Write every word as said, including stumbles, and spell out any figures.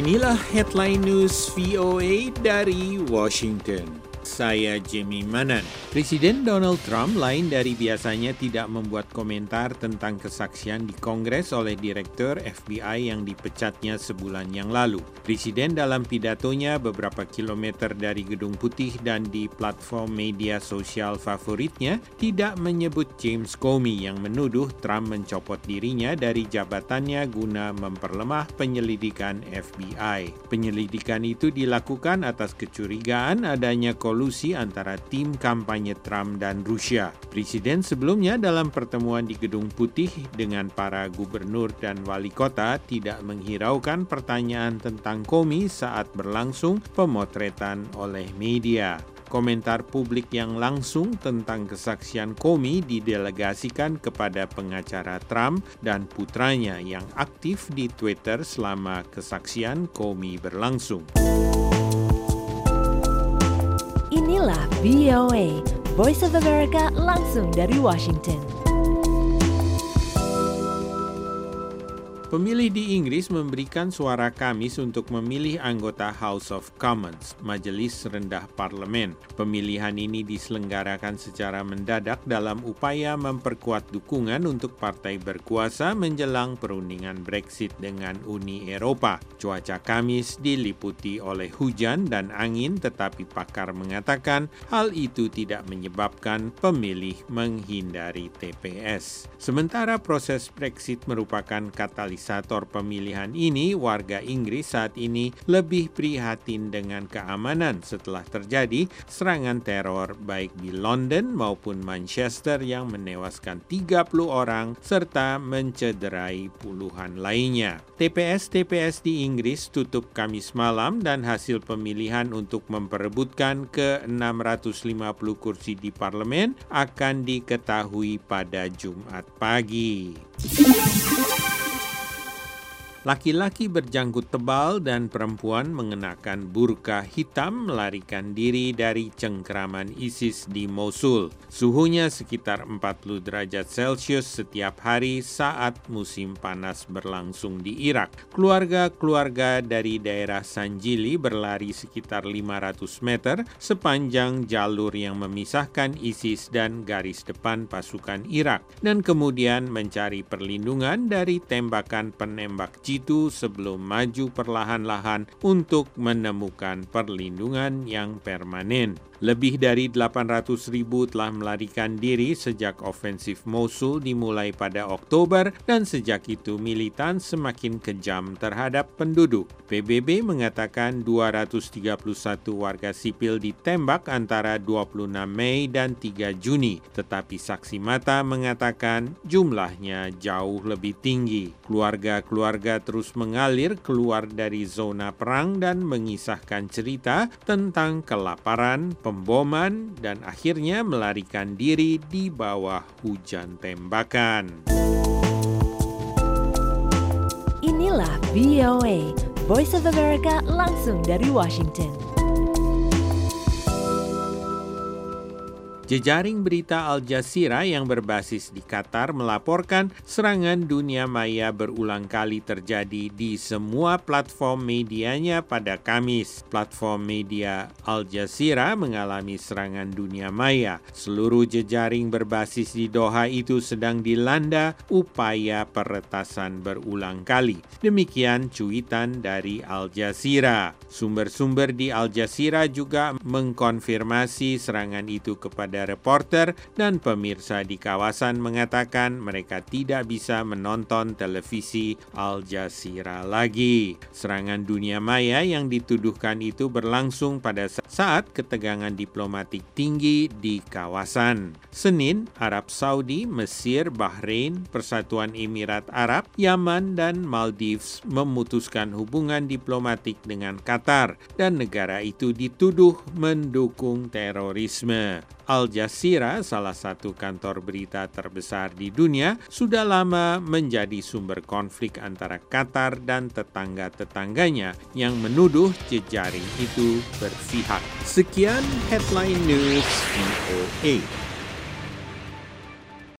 Inilah headline news V O A dari Washington. Saya Jimmy Manan. Presiden Donald Trump lain dari biasanya tidak membuat komentar tentang kesaksian di Kongres oleh Direktur F B I yang dipecatnya sebulan yang lalu. Presiden dalam pidatonya beberapa kilometer dari Gedung Putih dan di platform media sosial favoritnya tidak menyebut James Comey yang menuduh Trump mencopot dirinya dari jabatannya guna memperlemah penyelidikan F B I. Penyelidikan itu dilakukan atas kecurigaan adanya kolusi antara tim kampanye Trump dan Rusia. Presiden sebelumnya dalam pertemuan di Gedung Putih dengan para gubernur dan wali kota tidak menghiraukan pertanyaan tentang Comey saat berlangsung pemotretan oleh media. Komentar publik yang langsung tentang kesaksian Comey didelegasikan kepada pengacara Trump dan putranya yang aktif di Twitter selama kesaksian Comey berlangsung. Inilah V O A, Voice of America langsung dari Washington. Pemilih di Inggris memberikan suara Kamis untuk memilih anggota House of Commons, Majelis Rendah Parlemen. Pemilihan ini diselenggarakan secara mendadak dalam upaya memperkuat dukungan untuk partai berkuasa menjelang perundingan Brexit dengan Uni Eropa. Cuaca Kamis diliputi oleh hujan dan angin, tetapi pakar mengatakan hal itu tidak menyebabkan pemilih menghindari T P S. Sementara proses Brexit merupakan katalis Katalis pemilihan ini, warga Inggris saat ini lebih prihatin dengan keamanan setelah terjadi serangan teror baik di London maupun Manchester yang menewaskan tiga puluh orang serta mencederai puluhan lainnya. T P S-T P S di Inggris tutup Kamis malam dan hasil pemilihan untuk memperebutkan ke enam ratus lima puluh kursi di parlemen akan diketahui pada Jumat pagi. Laki-laki berjanggut tebal dan perempuan mengenakan burka hitam melarikan diri dari cengkraman ISIS di Mosul. Suhunya sekitar empat puluh derajat Celcius setiap hari saat musim panas berlangsung di Irak. Keluarga-keluarga dari daerah Sanjili berlari sekitar lima ratus meter sepanjang jalur yang memisahkan ISIS dan garis depan pasukan Irak dan kemudian mencari perlindungan dari tembakan penembak itu sebelum maju perlahan-lahan untuk menemukan perlindungan yang permanen. Lebih dari delapan ratus ribu telah melarikan diri sejak ofensif Mosul dimulai pada Oktober dan sejak itu militan semakin kejam terhadap penduduk. P B B mengatakan dua ratus tiga puluh satu warga sipil ditembak antara dua puluh enam Mei dan tiga Juni, tetapi saksi mata mengatakan jumlahnya jauh lebih tinggi. Keluarga-keluarga terus mengalir keluar dari zona perang dan mengisahkan cerita tentang kelaparan, pemboman, dan akhirnya melarikan diri di bawah hujan tembakan. Inilah V O A, Voice of America langsung dari Washington. Jejaring berita Al Jazeera yang berbasis di Qatar melaporkan serangan dunia maya berulang kali terjadi di semua platform medianya pada Kamis. Platform media Al Jazeera mengalami serangan dunia maya. Seluruh jejaring berbasis di Doha itu sedang dilanda upaya peretasan berulang kali. Demikian cuitan dari Al Jazeera. Sumber-sumber di Al Jazeera juga mengkonfirmasi serangan itu kepada reporter dan pemirsa di kawasan mengatakan mereka tidak bisa menonton televisi Al Jazeera lagi. Serangan dunia maya yang dituduhkan itu berlangsung pada saat ketegangan diplomatik tinggi di kawasan. Senin, Arab Saudi, Mesir, Bahrain, Persatuan Emirat Arab, Yaman, dan Maldives memutuskan hubungan diplomatik dengan Qatar dan negara itu dituduh mendukung terorisme. Al Jazeera, salah satu kantor berita terbesar di dunia, sudah lama menjadi sumber konflik antara Qatar dan tetangga-tetangganya yang menuduh jejaring itu berpihak. Sekian headline news V O A.